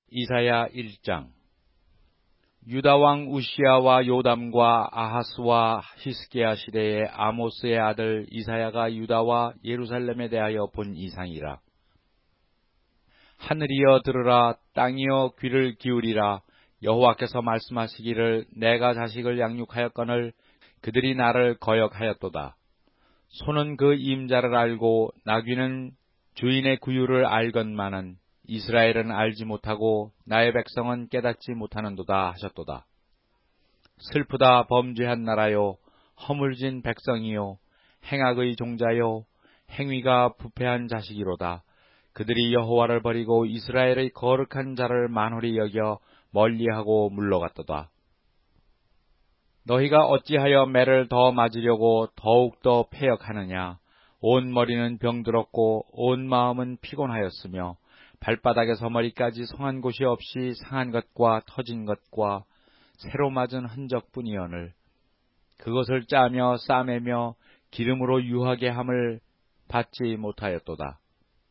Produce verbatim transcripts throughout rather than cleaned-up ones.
이사야 일 장. 유다 왕 우시야와 요담과 아하스와 히스기야 시대에 아모스의 아들 이사야가 유다와 예루살렘에 대하여 본 이상이라. 하늘이여 들으라, 땅이여 귀를 기울이라. 여호와께서 말씀하시기를, 내가 자식을 양육하였거늘 그들이 나를 거역하였도다. 소는 그 임자를 알고 나귀는 주인의 구유를 알건만은 이스라엘은 알지 못하고 나의 백성은 깨닫지 못하는도다 하셨도다. 슬프다, 범죄한 나라요, 허물진 백성이요, 행악의 종자요, 행위가 부패한 자식이로다. 그들이 여호와를 버리고 이스라엘의 거룩한 자를 만홀히 여겨 멀리하고 물러갔도다. 너희가 어찌하여 매를 더 맞으려고 더욱더 패역하느냐. 온 머리는 병들었고 온 마음은 피곤하였으며 발바닥에서 머리까지 성한 곳이 없이 상한 것과 터진 것과 새로 맞은 흔적뿐이오늘 그것을 짜며 싸매며 기름으로 유하게 함을 받지 못하였도다.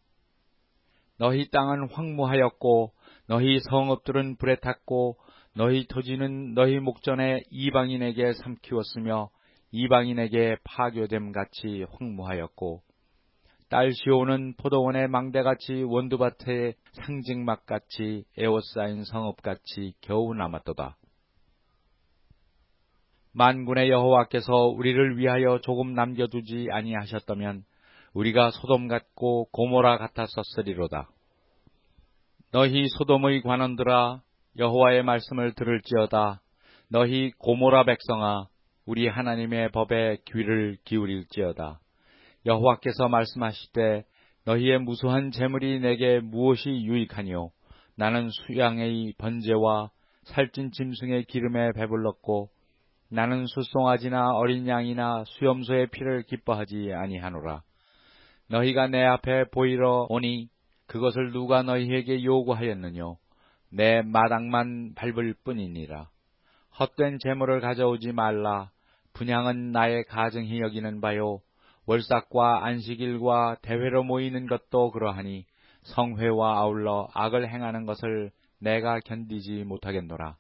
너희 땅은 황무하였고 너희 성읍들은 불에 탔고 너희 토지는 너희 목전에 이방인에게 삼키웠으며 이방인에게 파교됨 같이 황무하였고 딸 시온은 포도원의 망대같이 원두밭의 상징막같이 에워싸인 성읍같이 겨우 남았도다. 만군의 여호와께서 우리를 위하여 조금 남겨두지 아니하셨다면 우리가 소돔 같고 고모라 같았었으리로다. 너희 소돔의 관원들아, 여호와의 말씀을 들을지어다. 너희 고모라 백성아, 우리 하나님의 법에 귀를 기울일지어다. 여호와께서 말씀하시되, 너희의 무수한 재물이 내게 무엇이 유익하니요? 나는 수양의 번제와 살찐 짐승의 기름에 배불렀고 나는 숫송아지나 어린 양이나 수염소의 피를 기뻐하지 아니하노라. 너희가 내 앞에 보이러 오니 그것을 누가 너희에게 요구하였느뇨? 내 마당만 밟을 뿐이니라. 헛된 재물을 가져오지 말라. 분향은 나의 가증히 여기는 바요, 월삭과 안식일과 대회로 모이는 것도 그러하니 성회와 아울러 악을 행하는 것을 내가 견디지 못하겠노라.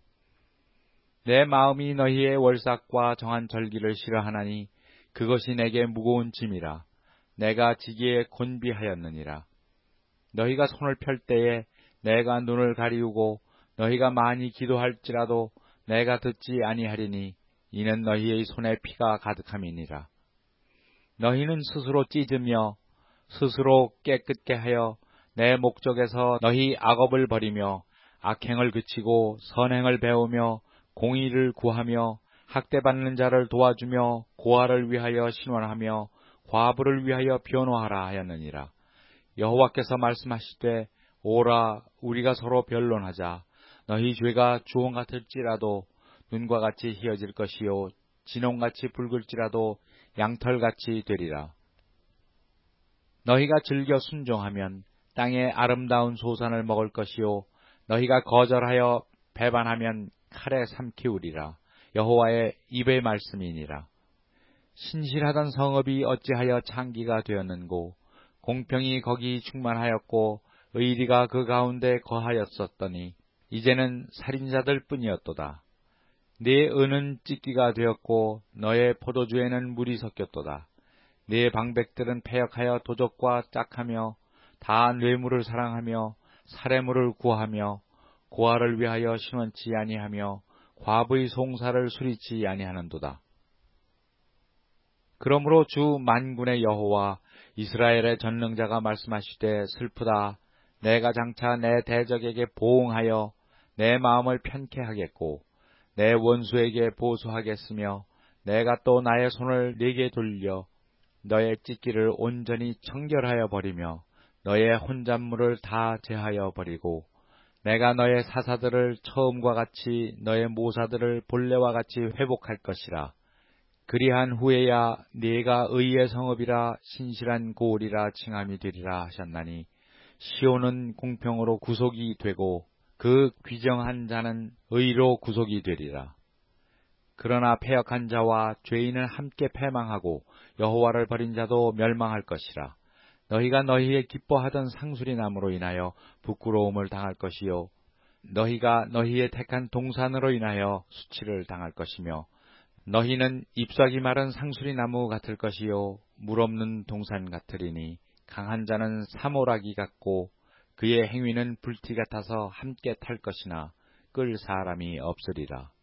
내 마음이 너희의 월삭과 정한 절기를 싫어하나니 그것이 내게 무거운 짐이라. 내가 지기에 곤비하였느니라. 너희가 손을 펼 때에 내가 눈을 가리우고 너희가 많이 기도할지라도 내가 듣지 아니하리니 이는 너희의 손에 피가 가득함이니라. 너희는 스스로 찢으며 스스로 깨끗게 하여 내 목적에서 너희 악업을 버리며 악행을 그치고 선행을 배우며 공의를 구하며 학대받는 자를 도와주며 고아를 위하여 신원하며 과부를 위하여 변호하라 하였느니라. 여호와께서 말씀하시되, 오라, 우리가 서로 변론하자. 너희 죄가 주홍 같을지라도 눈과 같이 희어질 것이요 진홍같이 붉을지라도 양털같이 되리라. 너희가 즐겨 순종하면 땅의 아름다운 소산을 먹을 것이요 너희가 거절하여 배반하면 칼에 삼키우리라. 여호와의 입의 말씀이니라. 신실하던 성읍이 어찌하여 창기가 되었는고 공평이 거기 충만하였고 의리가 그 가운데 거하였었더니 이제는 살인자들 뿐이었도다. 네 은은 찢기가 되었고 너의 포도주에는 물이 섞였도다. 네 방백들은 패역하여 도적과 짝하며 다 뇌물을 사랑하며 살해물을 구하며 고아를 위하여 신원치 아니하며 과부의 송사를 수리치 아니하는도다. 그러므로 주 만군의 여호와 이스라엘의 전능자가 말씀하시되, 슬프다. 내가 장차 내 대적에게 보응하여 내 마음을 편케 하겠고 내 원수에게 보수하겠으며 내가 또 나의 손을 네게 돌려 너의 찢기를 온전히 청결하여 버리며 너의 혼잣물을 다 제하여 버리고 내가 너의 사사들을 처음과 같이 너의 모사들을 본래와 같이 회복할 것이라. 그리한 후에야 네가 의의 성읍이라 신실한 고을이라 칭함이 되리라 하셨나니 시온은 공평으로 구속이 되고 그 귀정한 자는 의로 구속이 되리라. 그러나 패역한 자와 죄인은 함께 패망하고 여호와를 버린 자도 멸망할 것이라. 너희가 너희의 기뻐하던 상수리나무로 인하여 부끄러움을 당할 것이요 너희가 너희의 택한 동산으로 인하여 수치를 당할 것이며 너희는 잎사귀 마른 상수리나무 같을 것이요 물 없는 동산 같으리니 강한 자는 사모라기 같고 그의 행위는 불티 같아서 함께 탈 것이나 끌 사람이 없으리라.